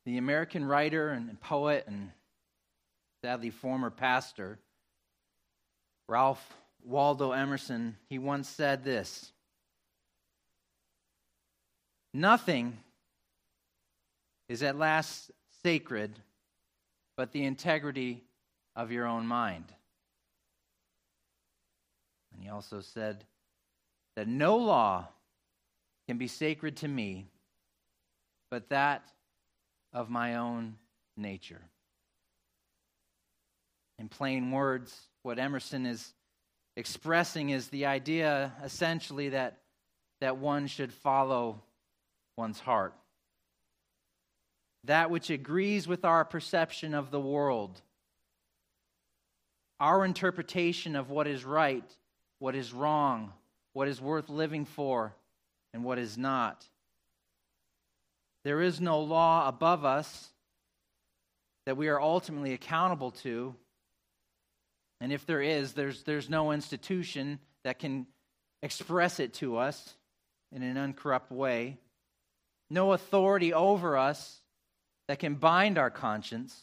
The American writer and poet and sadly former pastor, Ralph Waldo Emerson, he once said this: "Nothing is at last sacred but the integrity of your own mind." And he also said that no law can be sacred to me but that of my own nature. In plain words, what Emerson is expressing is the idea, essentially, that one should follow one's heart. That which agrees with our perception of the world, our interpretation of what is right, what is wrong, what is worth living for, and what is not. There is no law above us that we are ultimately accountable to. And if there is, there's no institution that can express it to us in an uncorrupt way. No authority over us that can bind our conscience.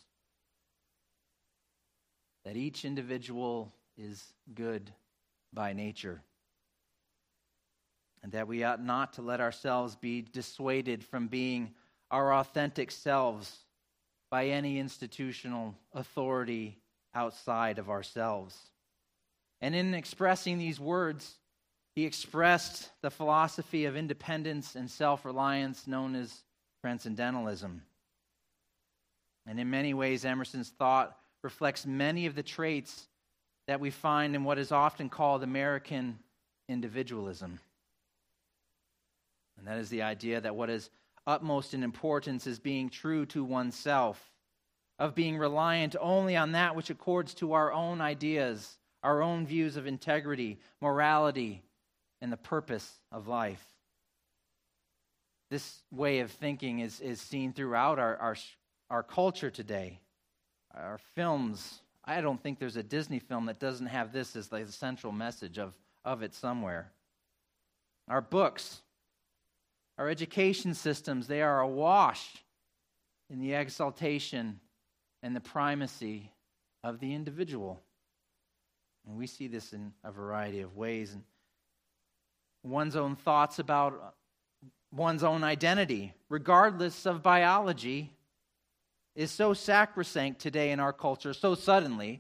That each individual is good by nature. And that we ought not to let ourselves be dissuaded from being our authentic selves by any institutional authority outside of ourselves. And in expressing these words, he expressed the philosophy of independence and self-reliance known as transcendentalism. And in many ways, Emerson's thought reflects many of the traits that we find in what is often called American individualism. And that is the idea that what is utmost in importance is being true to oneself, of being reliant only on that which accords to our own ideas, our own views of integrity, morality, and the purpose of life. This way of thinking is seen throughout our culture today. Our films, I don't think there's a Disney film that doesn't have this as the central message of it somewhere. Our books, our education systems, they are awash in the exaltation and the primacy of the individual. And we see this in a variety of ways. And one's own thoughts about one's own identity, regardless of biology, is so sacrosanct today in our culture, so suddenly,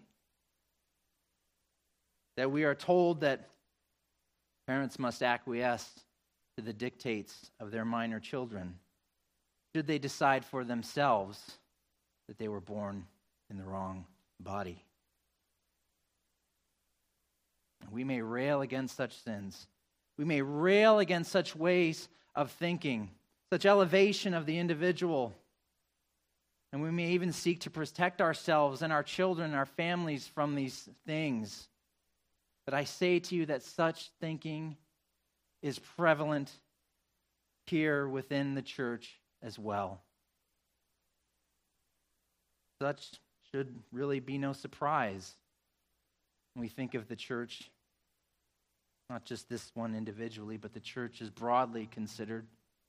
that we are told that parents must acquiesce to the dictates of their minor children, should they decide for themselves that they were born in the wrong body. We may rail against such sins. We may rail against such ways of thinking, such elevation of the individual. And we may even seek to protect ourselves and our children and our families from these things. But I say to you that such thinking is prevalent here within the church as well. Such should really be no surprise when we think of the church, not just this one individually, but the church is broadly considered.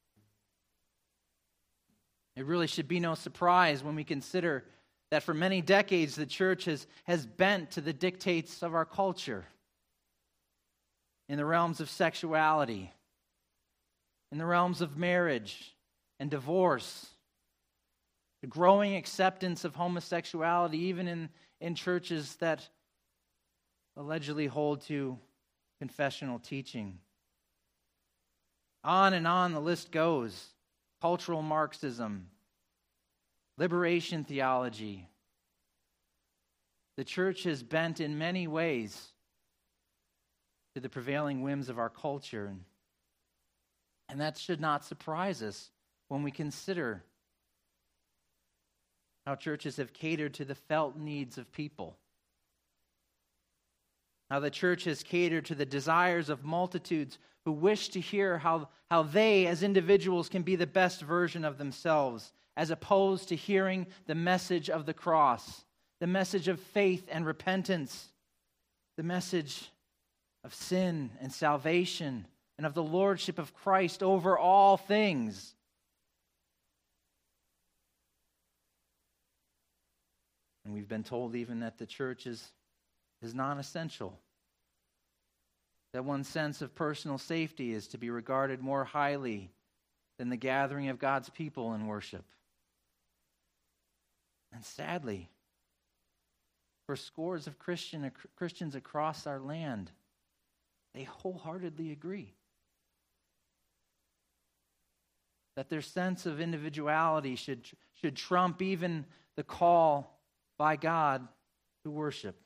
It really should be no surprise when we consider that for many decades the church has bent to the dictates of our culture in the realms of sexuality, in the realms of marriage and divorce, the growing acceptance of homosexuality, even in churches that allegedly hold to confessional teaching. On and on the list goes. Cultural Marxism, liberation theology. The church has bent in many ways to the prevailing whims of our culture. And that should not surprise us when we consider how churches have catered to the felt needs of people. How the church has catered to the desires of multitudes who wish to hear how they as individuals can be the best version of themselves, as opposed to hearing the message of the cross, the message of faith and repentance, the message of sin and salvation, and of the lordship of Christ over all things. And we've been told even that the church is non-essential. That one's sense of personal safety is to be regarded more highly than the gathering of God's people in worship. And sadly, for scores of Christians across our land, they wholeheartedly agree that their sense of individuality should trump even the call by God to worship.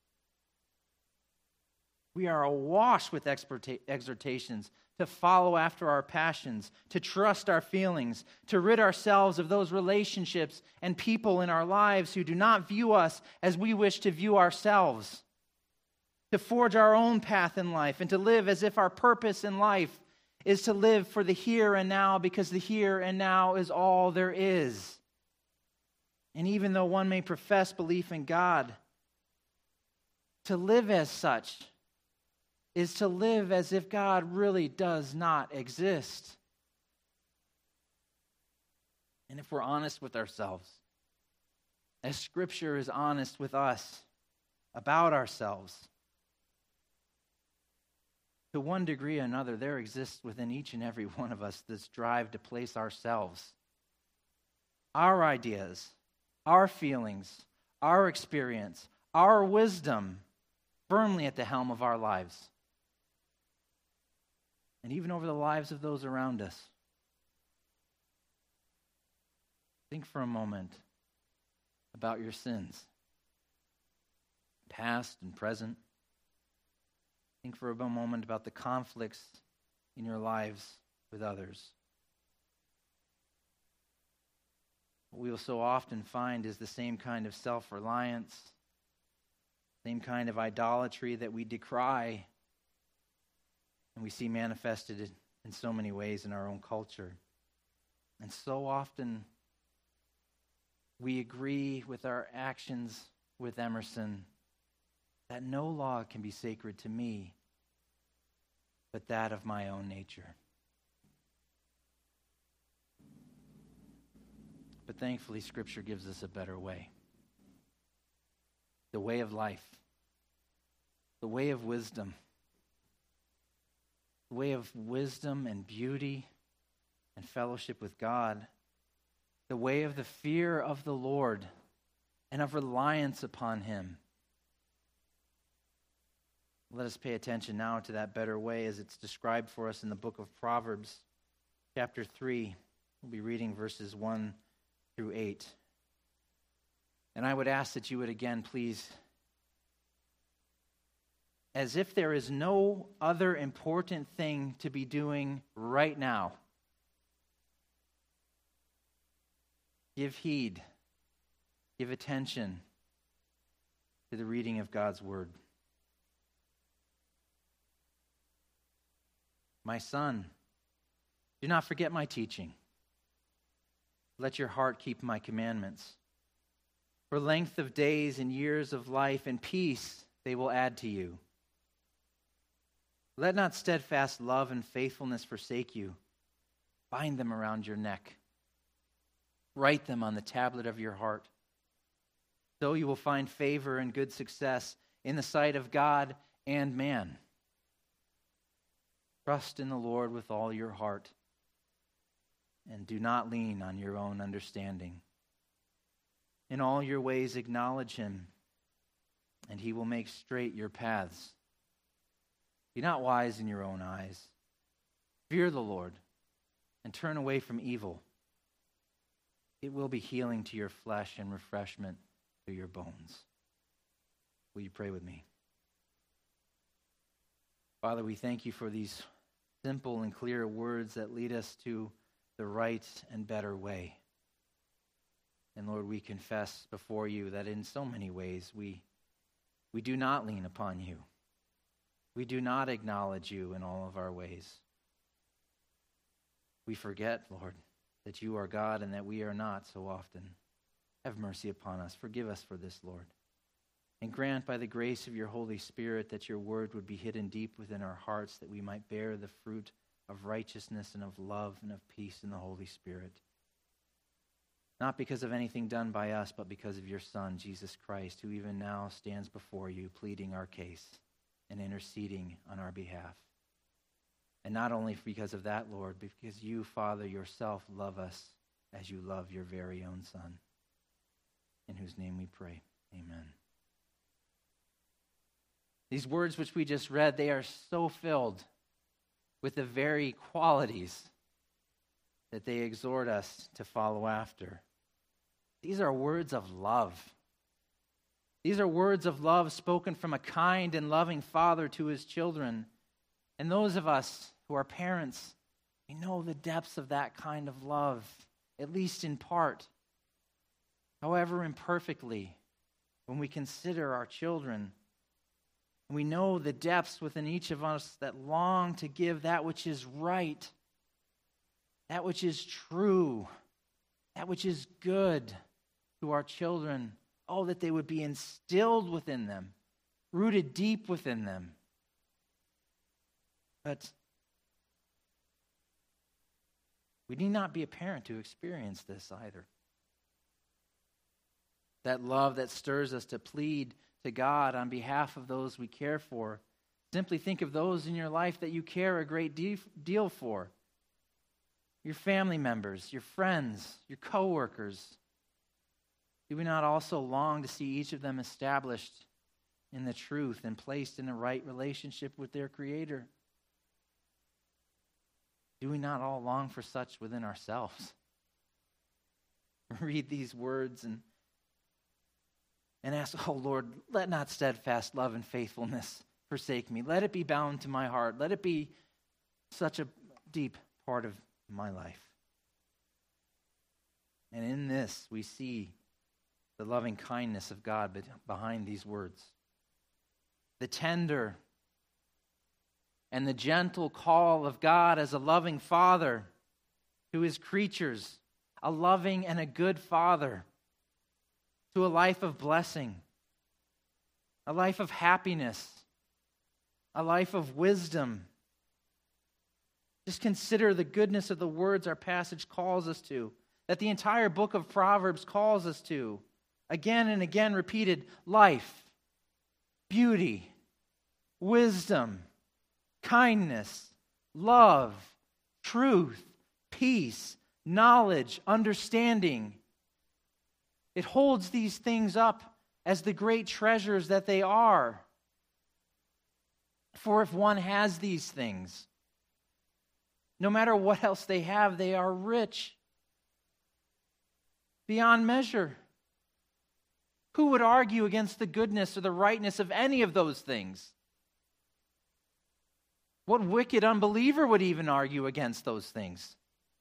We are awash with exhortations to follow after our passions, to trust our feelings, to rid ourselves of those relationships and people in our lives who do not view us as we wish to view ourselves, to forge our own path in life, and to live as if our purpose in life is to live for the here and now, because the here and now is all there is. And even though one may profess belief in God, to live as such is to live as if God really does not exist. And if we're honest with ourselves, as Scripture is honest with us about ourselves, to one degree or another, there exists within each and every one of us this drive to place ourselves, our ideas, our feelings, our experience, our wisdom firmly at the helm of our lives. And even over the lives of those around us. Think for a moment about your sins, past and present. Think for a moment about the conflicts in your lives with others. What we will so often find is the same kind of self-reliance, same kind of idolatry that we decry and we see manifested in so many ways in our own culture. And so often we agree with our actions with Emerson that no law can be sacred to me but that of my own nature. But thankfully, Scripture gives us a better way. The way of life. The way of wisdom. The way of wisdom and beauty and fellowship with God. The way of the fear of the Lord and of reliance upon Him. Let us pay attention now to that better way as it's described for us in the book of Proverbs, chapter 3. We'll be reading verses 1 through 8. And I would ask that you would again, please, as if there is no other important thing to be doing right now, give heed, give attention to the reading of God's word. My son, do not forget my teaching. Let your heart keep my commandments. For length of days and years of life and peace they will add to you. Let not steadfast love and faithfulness forsake you. Bind them around your neck. Write them on the tablet of your heart. So you will find favor and good success in the sight of God and man. Trust in the Lord with all your heart, and do not lean on your own understanding. In all your ways acknowledge Him, and He will make straight your paths. Be not wise in your own eyes. Fear the Lord, and turn away from evil. It will be healing to your flesh and refreshment to your bones. Will you pray with me? Father, we thank you for these simple and clear words that lead us to the right and better way. And Lord, we confess before you that in so many ways we do not lean upon you. We do not acknowledge you in all of our ways. We forget, Lord, that you are God and that we are not so often. Have mercy upon us. Forgive us for this, Lord. And grant by the grace of your Holy Spirit that your word would be hidden deep within our hearts, that we might bear the fruit of righteousness and of love and of peace in the Holy Spirit. not because of anything done by us, but because of your Son, Jesus Christ, who even now stands before you, pleading our case and interceding on our behalf. And not only because of that, Lord, but because you, Father, yourself love us as you love your very own Son, in whose name we pray. Amen. These words which we just read, they are so filled with the very qualities that they exhort us to follow after. These are words of love. These are words of love spoken from a kind and loving father to his children. And those of us who are parents, we know the depths of that kind of love, at least in part. However imperfectly, when we consider our children, we know the depths within each of us that long to give that which is right, that which is true, that which is good to our children. Oh, that they would be instilled within them, rooted deep within them. But we need not be a parent to experience this either. That love that stirs us to plead to God on behalf of those we care for. Simply think of those in your life that you care a great deal for. Your family members, your friends, your coworkers. Do we not also long to see each of them established in the truth and placed in a right relationship with their Creator? Do we not all long for such within ourselves? Read these words and ask, oh Lord, let not steadfast love and faithfulness forsake me. Let it be bound to my heart. Let it be such a deep part of my life. And in this, we see the loving kindness of God behind these words. The tender and the gentle call of God as a loving Father to his creatures, a loving and a good Father, to a life of blessing, a life of happiness, a life of wisdom. Just consider the goodness of the words our passage calls us to, that the entire book of Proverbs calls us to. Again and again repeated: life, beauty, wisdom, kindness, love, truth, peace, knowledge, understanding. It holds these things up as the great treasures that they are. For if one has these things, no matter what else they have, they are rich beyond measure. Who would argue against the goodness or the rightness of any of those things? What wicked unbeliever would even argue against those things?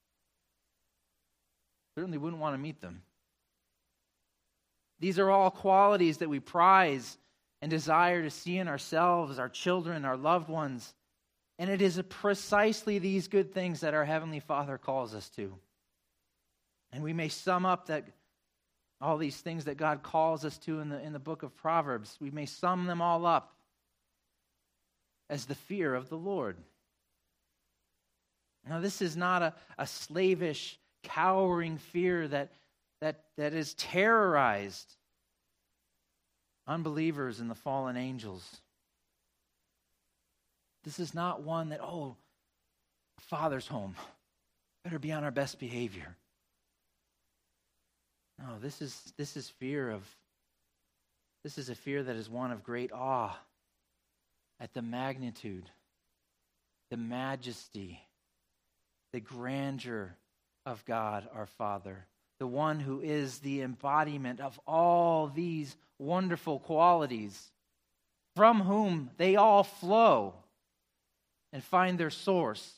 Certainly wouldn't want to meet them. These are all qualities that we prize and desire to see in ourselves, our children, our loved ones. And it is precisely these good things that our Heavenly Father calls us to. And we may sum up that all these things that God calls us to in the book of Proverbs, we may sum them all up as the fear of the Lord. Now, this is not a slavish, cowering fear that is terrorized unbelievers and the fallen angels. This is not one that, Father's home, better be on our best behavior. No, this is a fear that is one of great awe at the magnitude, the majesty, the grandeur of God our Father, the one who is the embodiment of all these wonderful qualities, from whom they all flow and find their source.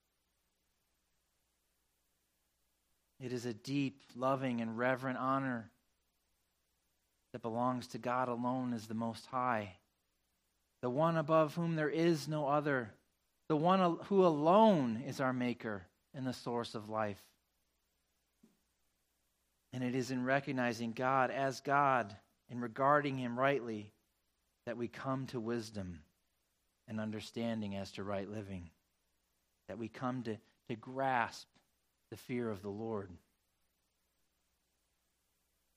It is a deep, loving, and reverent honor that belongs to God alone as the Most High, the one above whom there is no other, the one who alone is our Maker and the source of life. And it is in recognizing God as God and regarding Him rightly that we come to wisdom and understanding as to right living, that we come to grasp the fear of the Lord.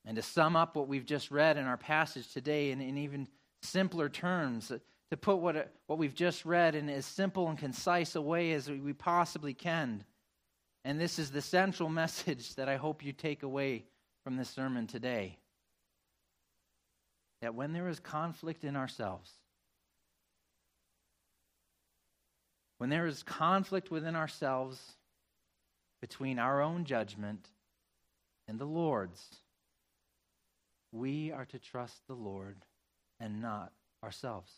And to sum up what we've just read in our passage today in even simpler terms, to put what we've just read in as simple and concise a way as we possibly can. And this is the central message that I hope you take away from this sermon today. That when there is conflict in ourselves, when there is conflict within ourselves between our own judgment and the Lord's, we are to trust the Lord and not ourselves.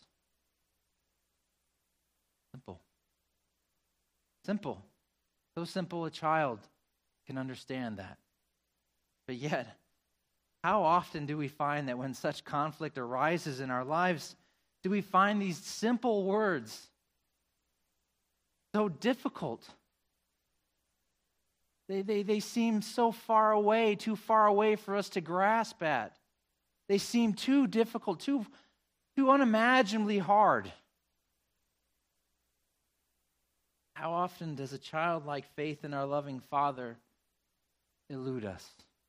Simple. Simple. So simple a child can understand that. But yet, how often do we find that when such conflict arises in our lives, do we find these simple words so difficult? They seem so far away, too far away for us to grasp at. They seem too difficult, too unimaginably hard. How often does a childlike faith in our loving Father elude us?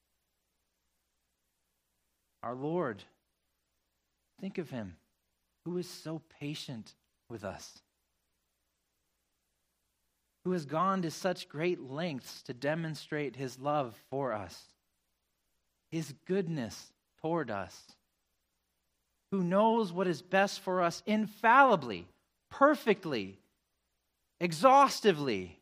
Our Lord, think of him, who is so patient with us, who has gone to such great lengths to demonstrate his love for us, his goodness toward us, who knows what is best for us infallibly, perfectly, exhaustively,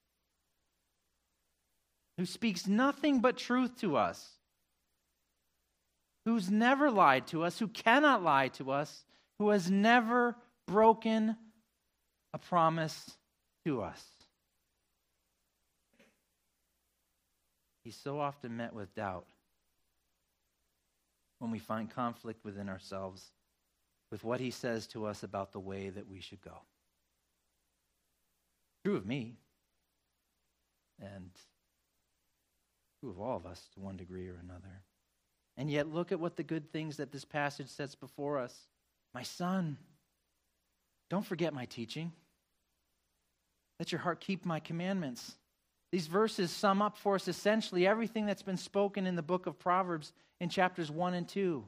who speaks nothing but truth to us, who's never lied to us, who cannot lie to us, who has never broken a promise to us. He's so often met with doubt when we find conflict within ourselves with what he says to us about the way that we should go. True of me, and true of all of us to one degree or another. And yet look at what the good things that this passage sets before us. My son, don't forget my teaching. Let your heart keep my commandments. These verses sum up for us essentially everything that's been spoken in the book of Proverbs in chapters 1 and 2.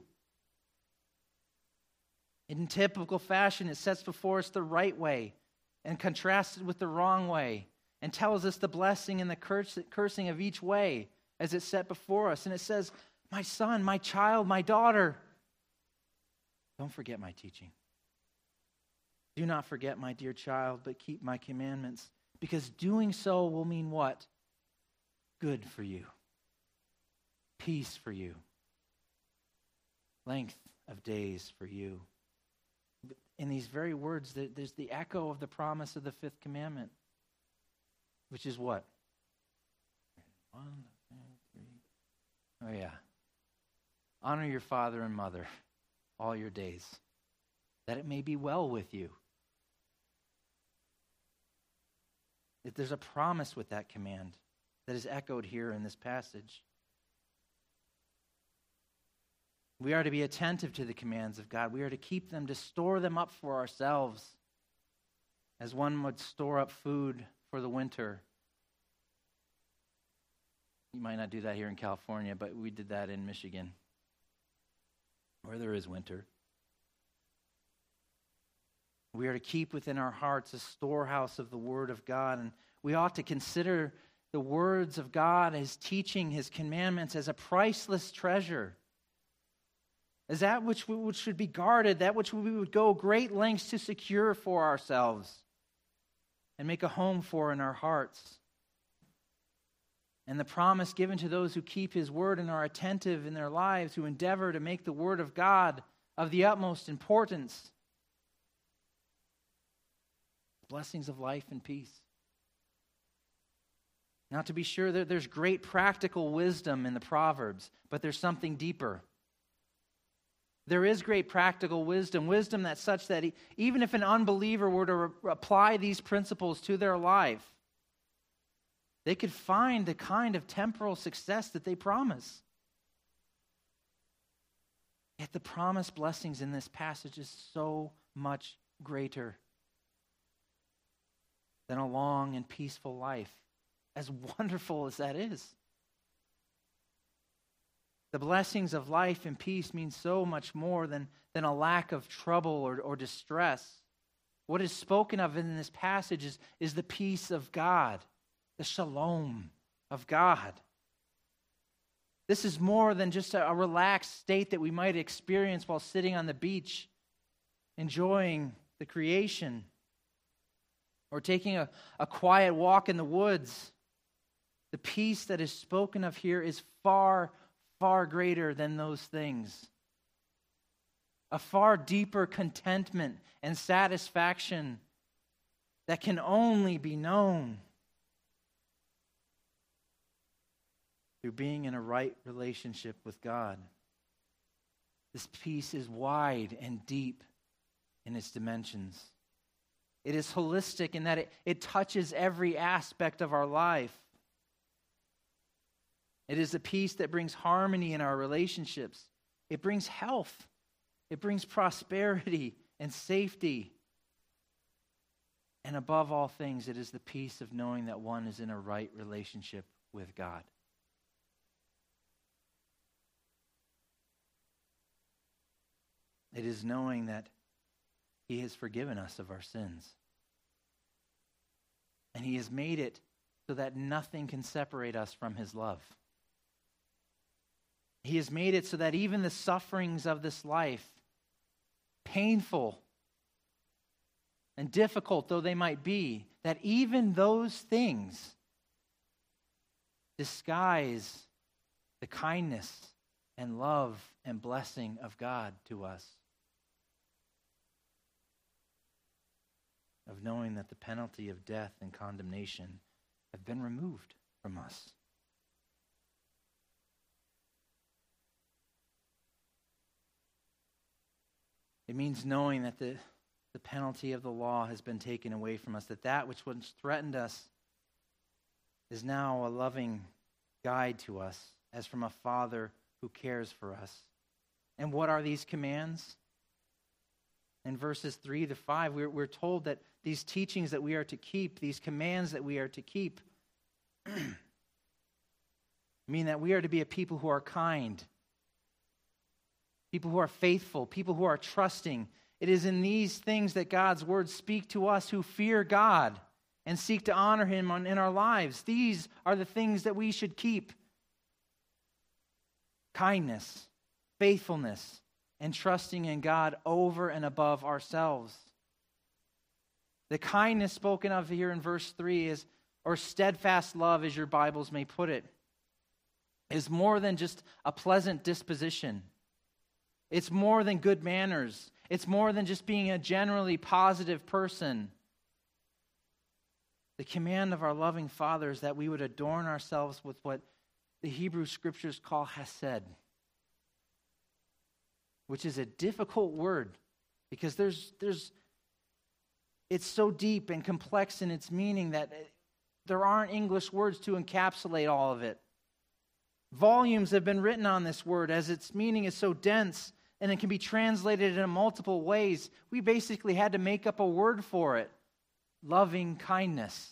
In typical fashion, it sets before us the right way and contrasts it with the wrong way and tells us the blessing and the cursing of each way as it's set before us. And it says, my son, my child, my daughter, don't forget my teaching. Do not forget, my dear child, but keep my commandments, because doing so will mean what? Good for you. Peace for you. Length of days for you. In these very words, there's the echo of the promise of the fifth commandment, which is what? 1, 2, 3. Oh, yeah. Honor your father and mother all your days, that it may be well with you. If there's a promise with that command that is echoed here in this passage. We are to be attentive to the commands of God. We are to keep them, to store them up for ourselves, as one would store up food for the winter. You might not do that here in California, but we did that in Michigan, where there is winter. We are to keep within our hearts a storehouse of the Word of God, and we ought to consider the words of God, His teaching, His commandments, as a priceless treasure, as that which should be guarded, that which we would go great lengths to secure for ourselves and make a home for in our hearts. And the promise given to those who keep His word and are attentive in their lives, who endeavor to make the word of God of the utmost importance. Blessings of life and peace. Now, to be sure, there's great practical wisdom in the Proverbs, but there's something deeper. There is great practical wisdom that's such that even if an unbeliever were to apply these principles to their life, they could find the kind of temporal success that they promise. Yet the promised blessings in this passage is so much greater than a long and peaceful life, as wonderful as that is. The blessings of life and peace mean so much more than a lack of trouble or distress. What is spoken of in this passage is the peace of God, the shalom of God. This is more than just a relaxed state that we might experience while sitting on the beach, enjoying the creation, or taking a quiet walk in the woods. The peace that is spoken of here is far, far greater than those things. A far deeper contentment and satisfaction that can only be known through being in a right relationship with God. This peace is wide and deep in its dimensions. It is holistic in that it touches every aspect of our life. It is a peace that brings harmony in our relationships. It brings health. It brings prosperity and safety. And above all things, it is the peace of knowing that one is in a right relationship with God. It is knowing that He has forgiven us of our sins. And He has made it so that nothing can separate us from His love. He has made it so that even the sufferings of this life, painful and difficult though they might be, that even those things disguise the kindness and love and blessing of God to us. Of knowing that the penalty of death and condemnation have been removed from us. It means knowing that the penalty of the law has been taken away from us, that which once threatened us is now a loving guide to us, as from a father who cares for us. And what are these commands? In verses 3 to 5, we're told that these teachings that we are to keep, these commands that we are to keep, mean that we are to be a people who are kind, people who are faithful, people who are trusting. It is in these things that God's words speak to us who fear God and seek to honor Him in our lives. These are the things that we should keep. Kindness, faithfulness, and trusting in God over and above ourselves. The kindness spoken of here in verse 3 is, or steadfast love as your Bibles may put it, is more than just a pleasant disposition. It's more than good manners. It's more than just being a generally positive person. The command of our loving Father is that we would adorn ourselves with what the Hebrew Scriptures call hesed, which is a difficult word because it's so deep and complex in its meaning that there aren't English words to encapsulate all of it. Volumes have been written on this word as its meaning is so dense and it can be translated in multiple ways. We basically had to make up a word for it. Loving kindness.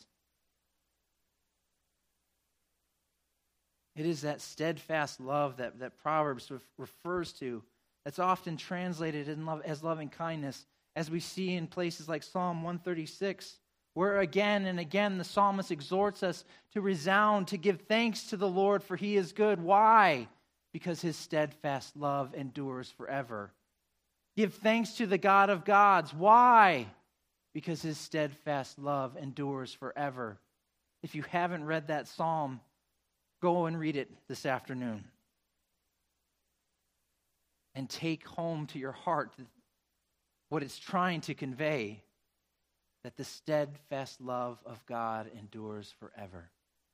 It is that steadfast love that Proverbs refers to that's often translated as loving kindness, as we see in places like Psalm 136, where again and again the psalmist exhorts us to resound, to give thanks to the Lord, for He is good. Why? Because His steadfast love endures forever. Give thanks to the God of gods. Why? Because His steadfast love endures forever. If you haven't read that psalm, go and read it this afternoon. And take home to your heart what it's trying to convey, that the steadfast love of God endures forever.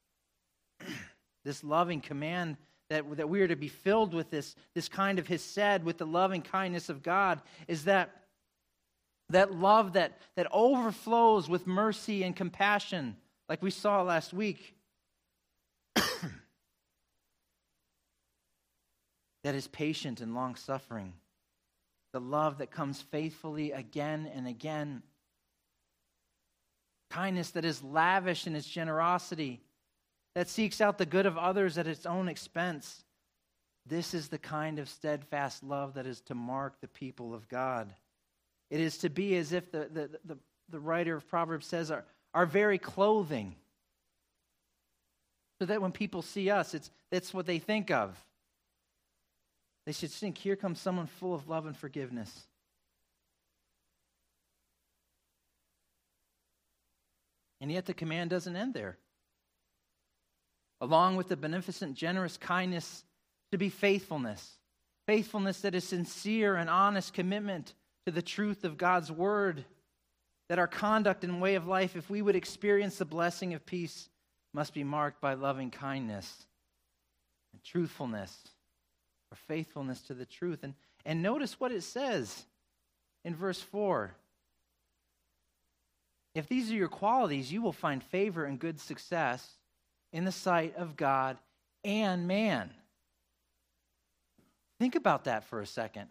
This loving command that we are to be filled with this kind of hesed, with the loving kindness of God, is that love that overflows with mercy and compassion, like we saw last week. That is patient and long-suffering. The love that comes faithfully again and again. Kindness that is lavish in its generosity, that seeks out the good of others at its own expense. This is the kind of steadfast love that is to mark the people of God. It is to be as if the writer of Proverbs says, our very clothing. So that when people see us, that's what they think of. They should think, here comes someone full of love and forgiveness. And yet the command doesn't end there. Along with the beneficent, generous kindness to be faithfulness. Faithfulness that is sincere and honest commitment to the truth of God's word. That our conduct and way of life, if we would experience the blessing of peace, must be marked by loving kindness and truthfulness or faithfulness to the truth. And notice what it says in verse 4. If these are your qualities, you will find favor and good success in the sight of God and man. Think about that for a second.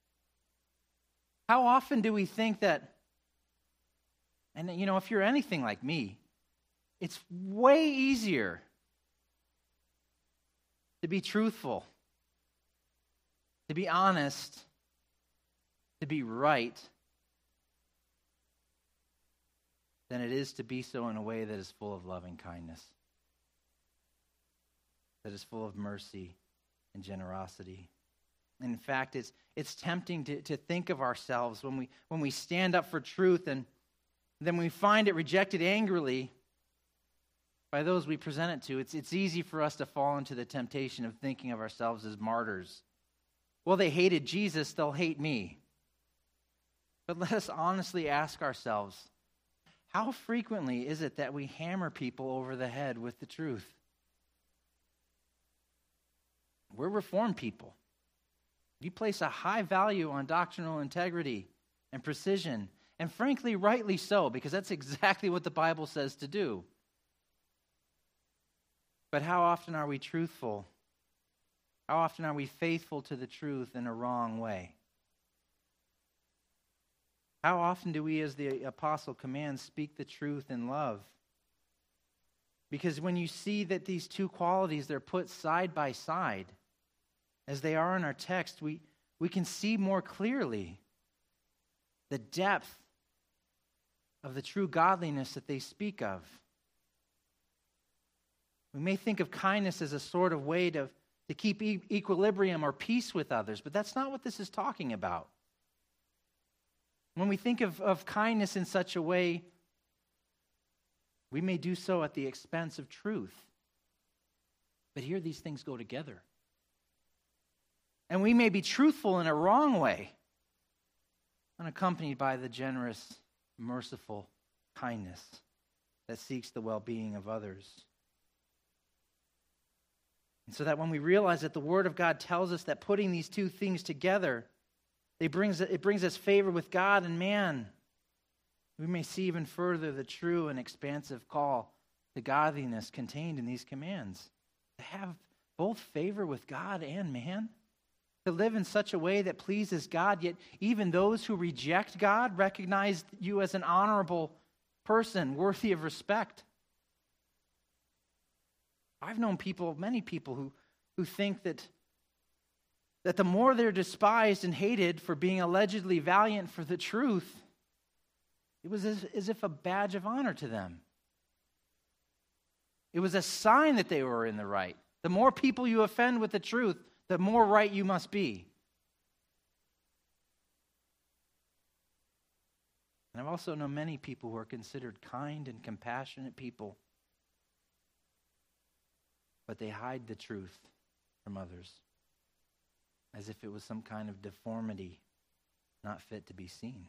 How often do we think that, and if you're anything like me, it's way easier to be truthful, to be honest, to be right, than it is to be so in a way that is full of loving kindness, that is full of mercy and generosity. And in fact, it's tempting to think of ourselves when we stand up for truth and then we find it rejected angrily by those we present it to. It's easy for us to fall into the temptation of thinking of ourselves as martyrs. Well, they hated Jesus, they'll hate me. But let us honestly ask ourselves, how frequently is it that we hammer people over the head with the truth? We're Reformed people. We place a high value on doctrinal integrity and precision, and frankly, rightly so, because that's exactly what the Bible says to do. But how often are we truthful? How often are we faithful to the truth in a wrong way? How often do we, as the apostle commands, speak the truth in love? Because when you see that these two qualities, they're put side by side, as they are in our text, we can see more clearly the depth of the true godliness that they speak of. We may think of kindness as a sort of way to keep equilibrium or peace with others, but that's not what this is talking about. When we think of kindness in such a way, we may do so at the expense of truth. But here these things go together. And we may be truthful in a wrong way, unaccompanied by the generous, merciful kindness that seeks the well-being of others. And so that when we realize that the Word of God tells us that putting these two things together, it brings us favor with God and man, we may see even further the true and expansive call to godliness contained in these commands. To have both favor with God and man, to live in such a way that pleases God, yet even those who reject God recognize you as an honorable person, worthy of respect. I've known many people who think that the more they're despised and hated for being allegedly valiant for the truth, it was as if a badge of honor to them. It was a sign that they were in the right. The more people you offend with the truth, the more right you must be. And I've also known many people who are considered kind and compassionate people, but they hide the truth from others as if it was some kind of deformity not fit to be seen.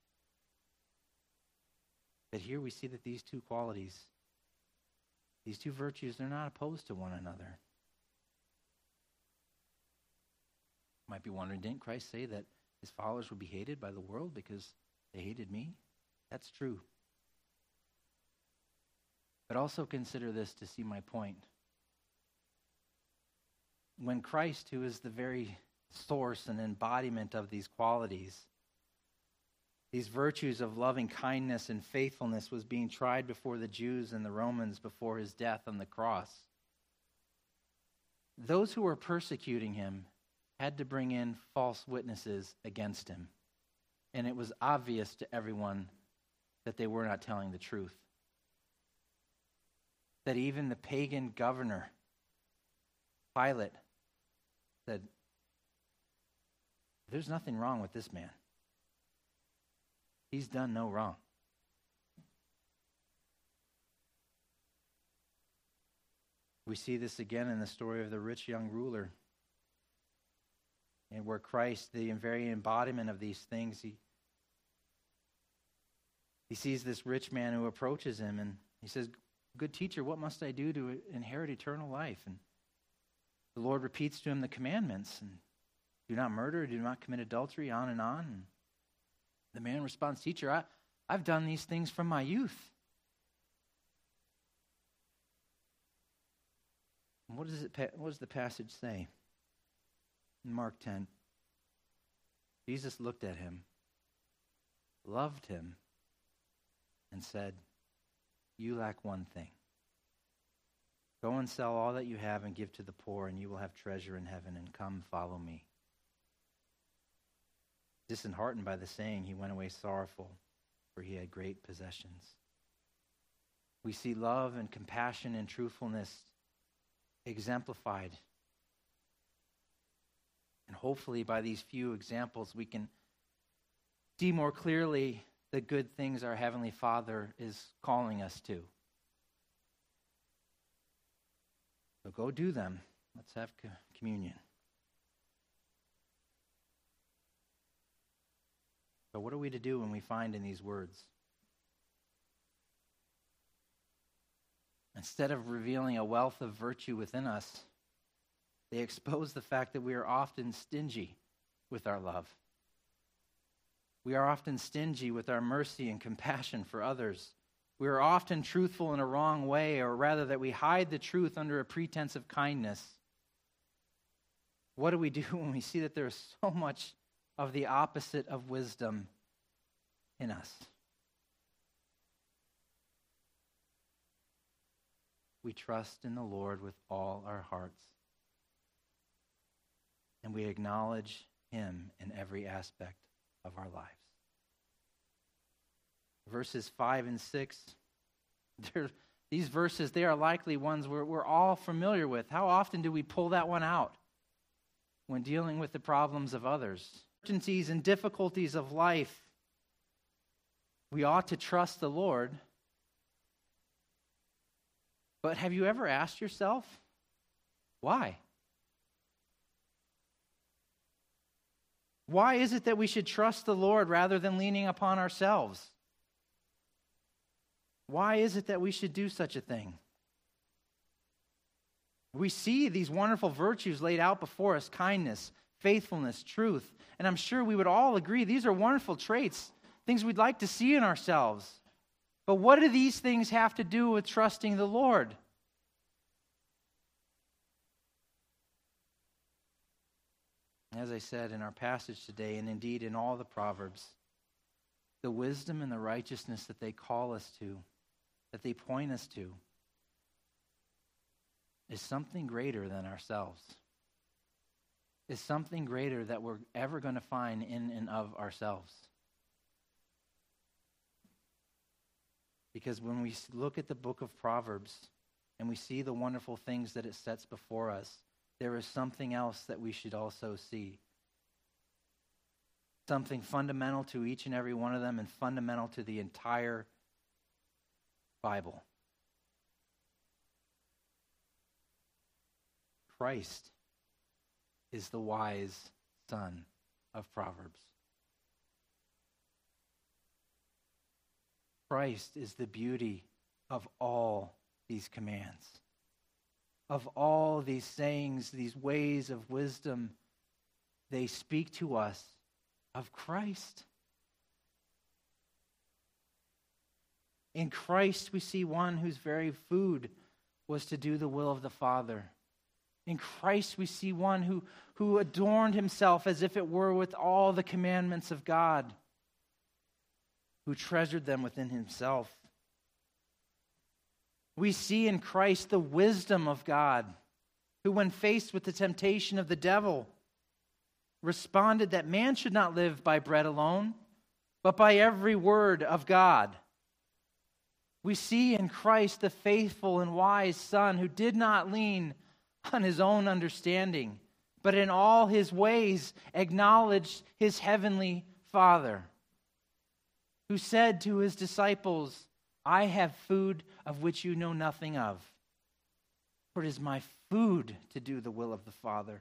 But here we see that these two qualities, these two virtues, they're not opposed to one another. You might be wondering, didn't Christ say that his followers would be hated by the world because they hated me? That's true. But also consider this to see my point. When Christ, who is the very source and embodiment of these qualities, these virtues of loving kindness and faithfulness, was being tried before the Jews and the Romans before his death on the cross, those who were persecuting him had to bring in false witnesses against him. And it was obvious to everyone that they were not telling the truth. That even the pagan governor, Pilate, said, there's nothing wrong with this man. He's done no wrong. We see this again in the story of the rich young ruler, and where Christ, the very embodiment of these things, he sees this rich man who approaches him, and he says, "Good teacher, what must I do to inherit eternal life?" And the Lord repeats to him the commandments, and do not murder, do not commit adultery, on and on. And the man responds, "Teacher, I've done these things from my youth." And what does the passage say? In Mark 10, Jesus looked at him, loved him, and said, "You lack one thing. Go and sell all that you have and give to the poor, and you will have treasure in heaven, and come follow me." Disheartened by the saying, he went away sorrowful, for he had great possessions. We see love and compassion and truthfulness exemplified. And hopefully by these few examples, we can see more clearly the good things our Heavenly Father is calling us to. So go do them. Let's have communion. But what are we to do when we find in these words? Instead of revealing a wealth of virtue within us, they expose the fact that we are often stingy with our love. We are often stingy with our mercy and compassion for others. We are often truthful in a wrong way, or rather that we hide the truth under a pretense of kindness. What do we do when we see that there is so much of the opposite of wisdom in us? We trust in the Lord with all our hearts, and we acknowledge Him in every aspect of our lives. Verses 5 and 6, these verses, they are likely ones we're all familiar with. How often do we pull that one out when dealing with the problems of others? Uncertainties and difficulties of life, we ought to trust the Lord. But have you ever asked yourself, why? Why is it that we should trust the Lord rather than leaning upon ourselves? Why is it that we should do such a thing? We see these wonderful virtues laid out before us: kindness, faithfulness, truth. And I'm sure we would all agree these are wonderful traits, things we'd like to see in ourselves. But what do these things have to do with trusting the Lord? As I said in our passage today, and indeed in all the Proverbs, the wisdom and the righteousness that they call us to, that they point us to, is something greater than ourselves. Is something greater that we're ever going to find in and of ourselves. Because when we look at the book of Proverbs and we see the wonderful things that it sets before us, there is something else that we should also see. Something fundamental to each and every one of them and fundamental to the entire Bible. Christ is the wise son of Proverbs. Christ is the beauty of all these commands, of all these sayings, these ways of wisdom. They speak to us of Christ. In Christ, we see one whose very food was to do the will of the Father. In Christ, we see one who adorned himself as if it were with all the commandments of God, who treasured them within himself. We see in Christ the wisdom of God, who, when faced with the temptation of the devil, responded that man should not live by bread alone, but by every word of God. We see in Christ the faithful and wise Son who did not lean on his own understanding, but in all his ways acknowledged his heavenly Father, who said to his disciples, I have food of which you know nothing of, for it is my food to do the will of the Father.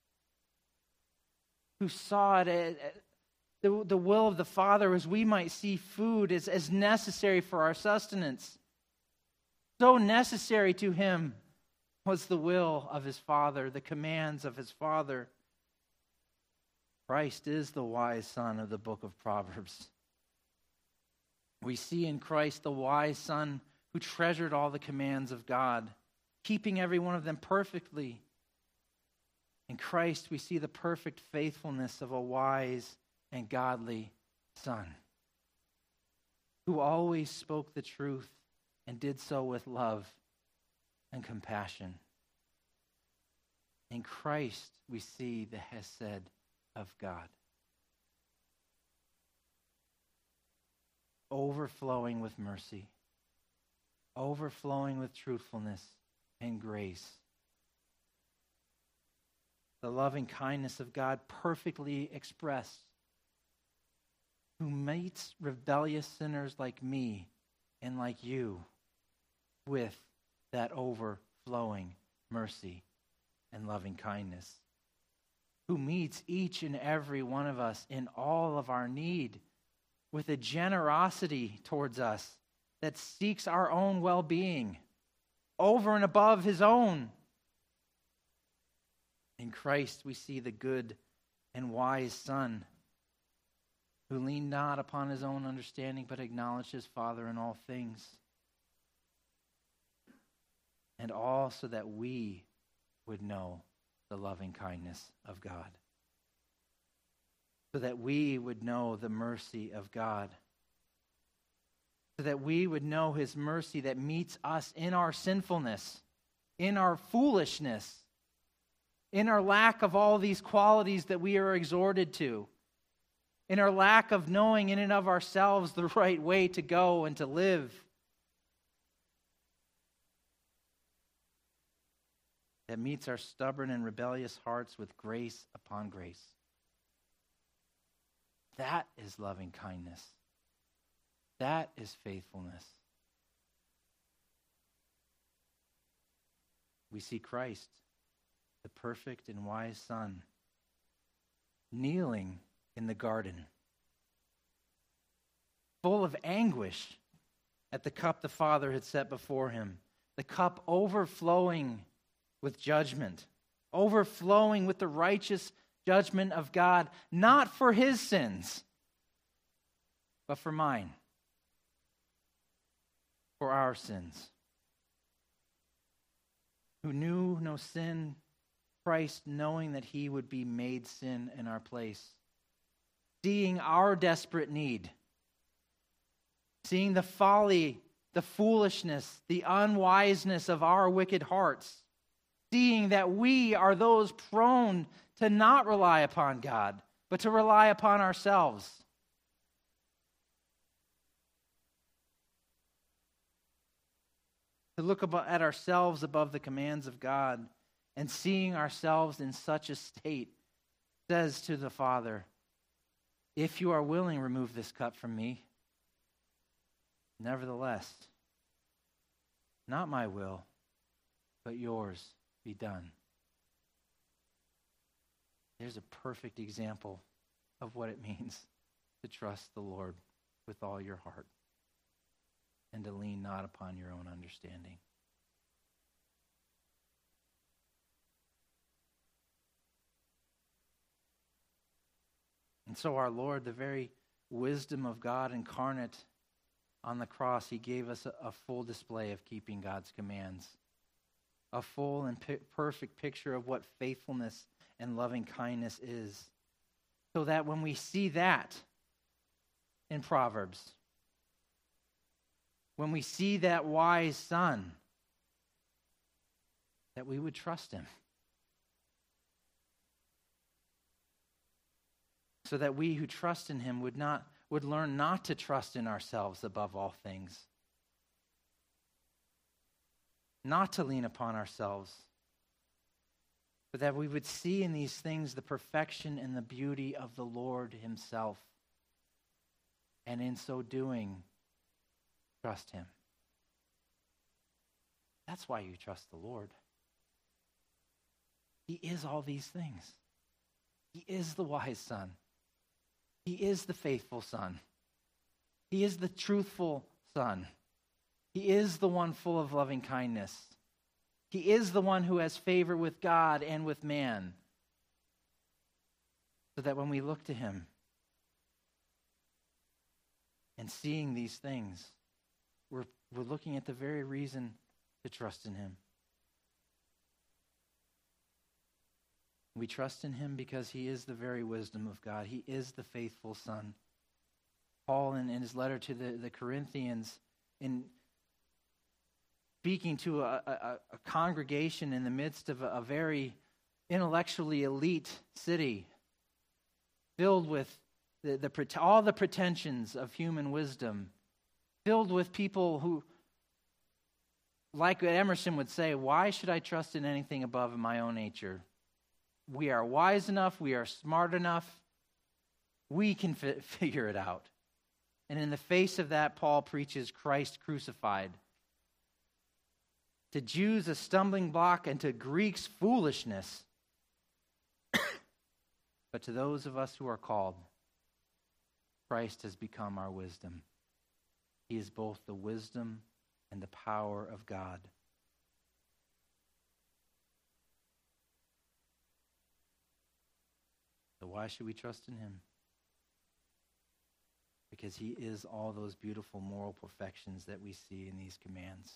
Who saw it, the will of the Father, as we might see food as necessary for our sustenance. So necessary to him was the will of his Father, the commands of his Father. Christ is the wise Son of the book of Proverbs. We see in Christ the wise Son who treasured all the commands of God, keeping every one of them perfectly. In Christ, we see the perfect faithfulness of a wise and godly Son, who always spoke the truth and did so with love and compassion. In Christ, we see the Hesed of God, overflowing with mercy, overflowing with truthfulness and grace. The loving kindness of God perfectly expressed, who meets rebellious sinners like me and like you with that overflowing mercy and loving kindness, who meets each and every one of us in all of our need with a generosity towards us that seeks our own well-being over and above his own. In Christ, we see the good and wise Son who leaned not upon his own understanding, but acknowledged his Father in all things. And all so that we would know the loving kindness of God. So that we would know the mercy of God. So that we would know his mercy that meets us in our sinfulness, in our foolishness, in our lack of all these qualities that we are exhorted to, in our lack of knowing in and of ourselves the right way to go and to live. That meets our stubborn and rebellious hearts with grace upon grace. That is loving kindness. That is faithfulness. We see Christ, the perfect and wise Son, kneeling in the garden, full of anguish at the cup the Father had set before him, the cup overflowing with judgment, overflowing with the righteous judgment of God, not for his sins, but for mine, for our sins. Who knew no sin, Christ, knowing that he would be made sin in our place, seeing our desperate need, seeing the folly, the foolishness, the unwiseness of our wicked hearts, seeing that we are those prone to not rely upon God, but to rely upon ourselves. To look at ourselves above the commands of God, and seeing ourselves in such a state, says to the Father, if you are willing, remove this cup from me. Nevertheless, not my will, but yours be done. There's a perfect example of what it means to trust the Lord with all your heart and to lean not upon your own understanding. And so our Lord, the very wisdom of God incarnate on the cross, he gave us a full display of keeping God's commands, a full and perfect picture of what faithfulness and loving kindness is, so that when we see that in Proverbs, when we see that wise Son, that we would trust him, so that we who trust in him would learn not to trust in ourselves above all things, not to lean upon ourselves, but that we would see in these things the perfection and the beauty of the Lord himself, and in so doing, trust him. That's why you trust the Lord. He is all these things. He is the wise son. He is the faithful son. He is the truthful son. He is the one full of loving kindness. He is the one who has favor with God and with man. So that when we look to him and seeing these things, we're looking at the very reason to trust in him. We trust in him because he is the very wisdom of God. He is the faithful son. Paul, in his letter to the Corinthians, in speaking to a congregation in the midst of a very intellectually elite city, filled with all the pretensions of human wisdom, filled with people who, like Emerson would say, why should I trust in anything above my own nature? We are wise enough, we are smart enough, we can figure it out. And in the face of that, Paul preaches Christ crucified. To Jews, a stumbling block, and to Greeks, foolishness. But to those of us who are called, Christ has become our wisdom. He is both the wisdom and the power of God. So why should we trust in him? Because he is all those beautiful moral perfections that we see in these commands.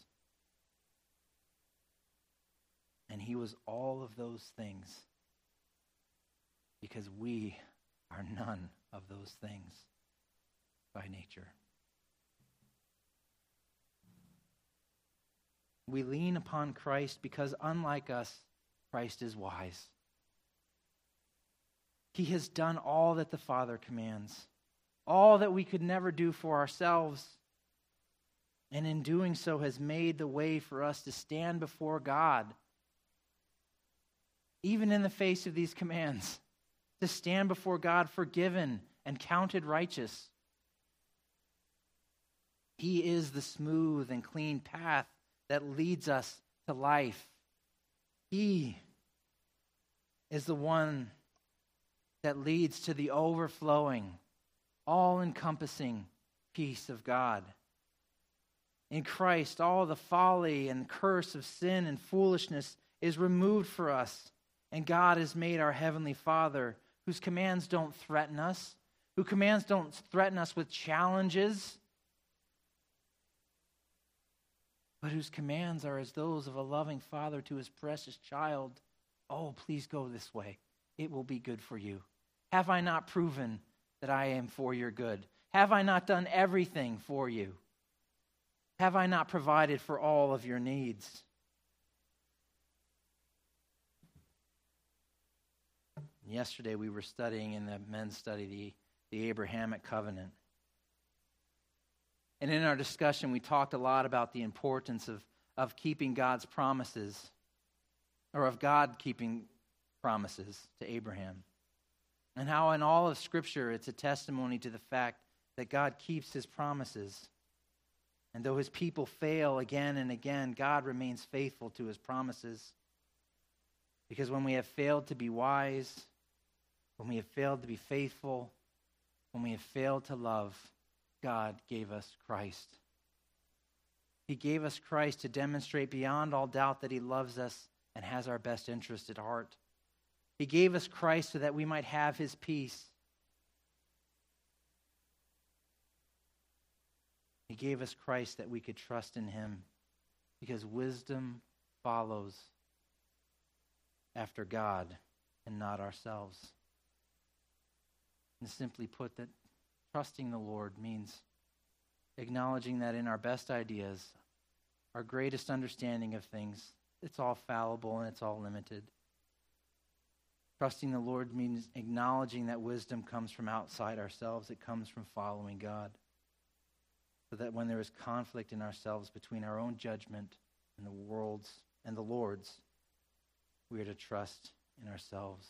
And he was all of those things because we are none of those things by nature. We lean upon Christ because, unlike us, Christ is wise. He has done all that the Father commands, all that we could never do for ourselves, and in doing so has made the way for us to stand before God, even in the face of these commands, to stand before God forgiven and counted righteous. He is the smooth and clean path that leads us to life. He is the one that leads to the overflowing, all-encompassing peace of God. In Christ, all the folly and curse of sin and foolishness is removed for us, and God is made our Heavenly Father, whose commands don't threaten us, whose commands don't threaten us with challenges, but whose commands are as those of a loving father to his precious child. Oh, please go this way. It will be good for you. Have I not proven that I am for your good? Have I not done everything for you? Have I not provided for all of your needs? Yesterday we were studying in the men's study the Abrahamic covenant. And in our discussion we talked a lot about the importance of keeping God's promises, or of God keeping promises to Abraham. And how in all of Scripture it's a testimony to the fact that God keeps his promises. And though his people fail again and again, God remains faithful to his promises. Because when we have failed to be wise, when we have failed to be faithful, when we have failed to love, God gave us Christ. He gave us Christ to demonstrate beyond all doubt that he loves us and has our best interest at heart. He gave us Christ so that we might have his peace. He gave us Christ that we could trust in him, because wisdom follows after God and not ourselves. And simply put, that trusting the Lord means acknowledging that in our best ideas, our greatest understanding of things, it's all fallible and it's all limited. Trusting the Lord means acknowledging that wisdom comes from outside ourselves. It comes from following God. So that when there is conflict in ourselves between our own judgment and the world's and the Lord's, we are to trust in ourselves.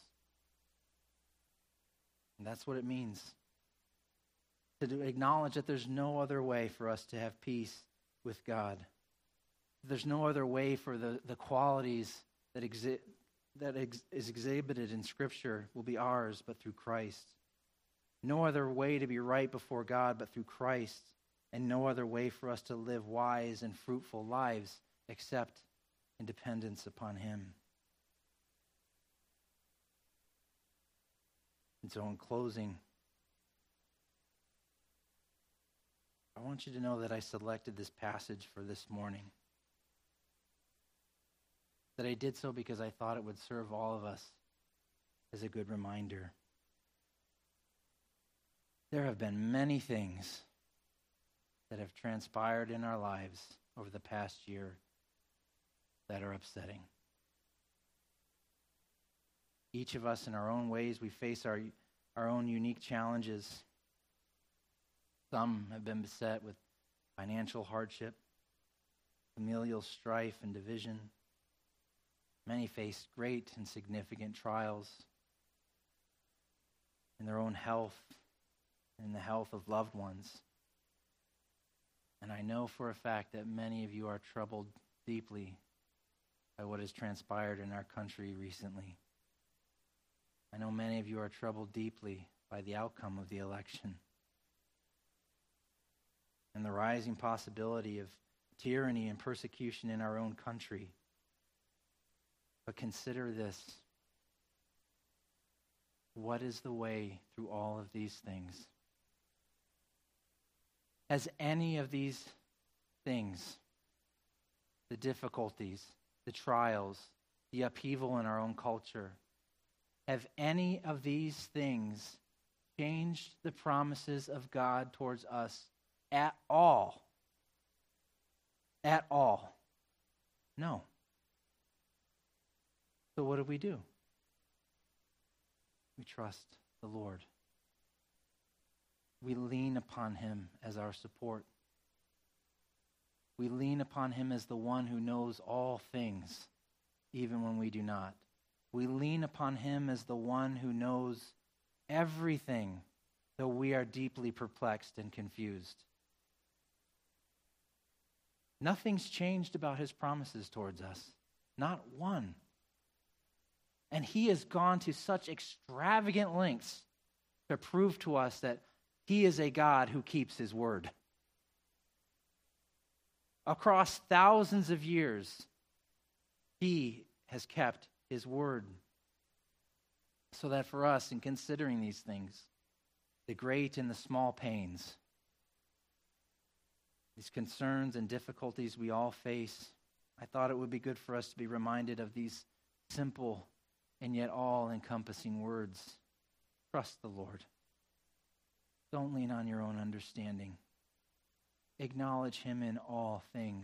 And that's what it means. To acknowledge that there's no other way for us to have peace with God. There's no other way for the qualities that is exhibited in Scripture will be ours but through Christ. No other way to be right before God but through Christ, and no other way for us to live wise and fruitful lives except in dependence upon Him. And so in closing, I want you to know that I selected this passage for this morning. That I did so because I thought it would serve all of us as a good reminder. There have been many things that have transpired in our lives over the past year that are upsetting. Each of us in our own ways, we face our own unique challenges. Some have been beset with financial hardship, familial strife and division. Many face great and significant trials in their own health and in the health of loved ones. And I know for a fact that many of you are troubled deeply by what has transpired in our country recently. I know many of you are troubled deeply by the outcome of the election and the rising possibility of tyranny and persecution in our own country. But consider this. What is the way through all of these things? Has any of these things, the difficulties, the trials, the upheaval in our own culture, have any of these things changed the promises of God towards us at all? At all? No. So what do? We trust the Lord. We lean upon Him as our support. We lean upon Him as the one who knows all things, even when we do not. We lean upon Him as the one who knows everything, though we are deeply perplexed and confused. Nothing's changed about His promises towards us. Not one. And He has gone to such extravagant lengths to prove to us that He is a God who keeps His word. Across thousands of years, He has kept His word. So that for us, in considering these things, the great and the small pains, these concerns and difficulties we all face, I thought it would be good for us to be reminded of these simple and yet all-encompassing words. Trust the Lord. Don't lean on your own understanding. Acknowledge Him in all things.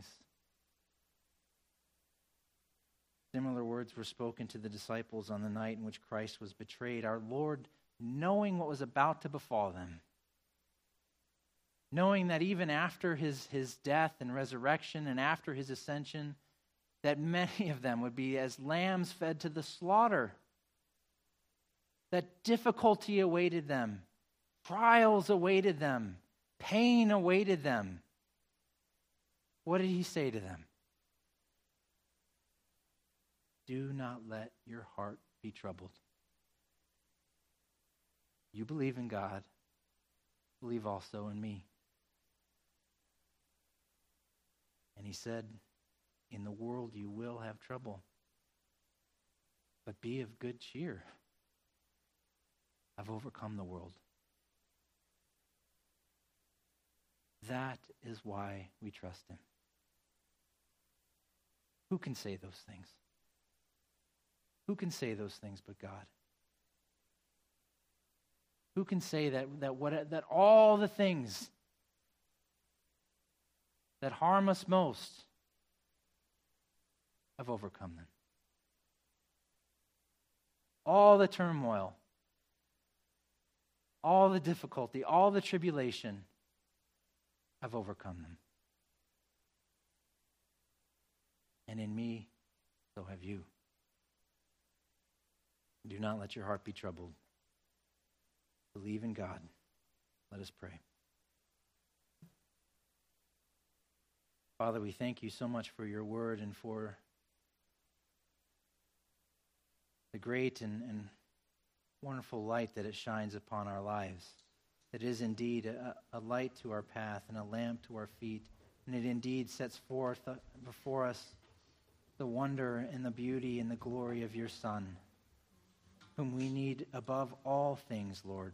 Similar words were spoken to the disciples on the night in which Christ was betrayed. Our Lord, knowing what was about to befall them, knowing that even after his death and resurrection and after His ascension, that many of them would be as lambs fed to the slaughter, that difficulty awaited them, trials awaited them, pain awaited them. What did He say to them? Do not let your heart be troubled. You believe in God, believe also in me. And He said, in the world you will have trouble, but be of good cheer. I've overcome the world. That is why we trust Him. Who can say those things? Who can say those things but God? Who can say that all the things that harm us most, I've overcome them? all the turmoil, all the difficulty, all the tribulation, I've overcome them. And in me, so have you. Do not let your heart be troubled. Believe in God. Let us pray. Father, we thank you so much for your word and for the great and wonderful light that it shines upon our lives. It is indeed a light to our path and a lamp to our feet, and it indeed sets forth before us the wonder and the beauty and the glory of your Son, whom we need above all things, Lord.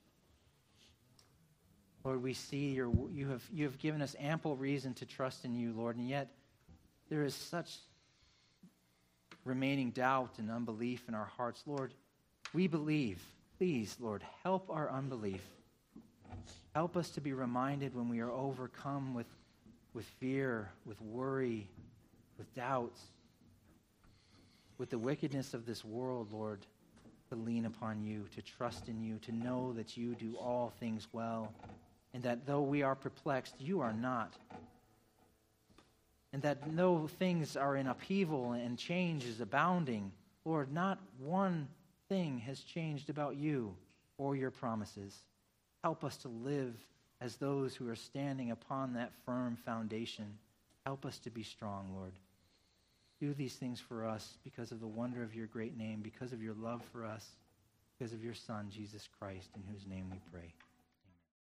Lord, we see you have given us ample reason to trust in you, Lord, and yet there is such remaining doubt and unbelief in our hearts. Lord, we believe. Please, Lord, help our unbelief. Help us to be reminded when we are overcome with fear, with worry, with doubts, with the wickedness of this world, Lord, to lean upon you, to trust in you, to know that you do all things well, and that though we are perplexed, you are not. And that though things are in upheaval and change is abounding, Lord, not one thing has changed about you or your promises. Help us to live as those who are standing upon that firm foundation. Help us to be strong, Lord. Do these things for us because of the wonder of your great name, because of your love for us, because of your Son, Jesus Christ, in whose name we pray.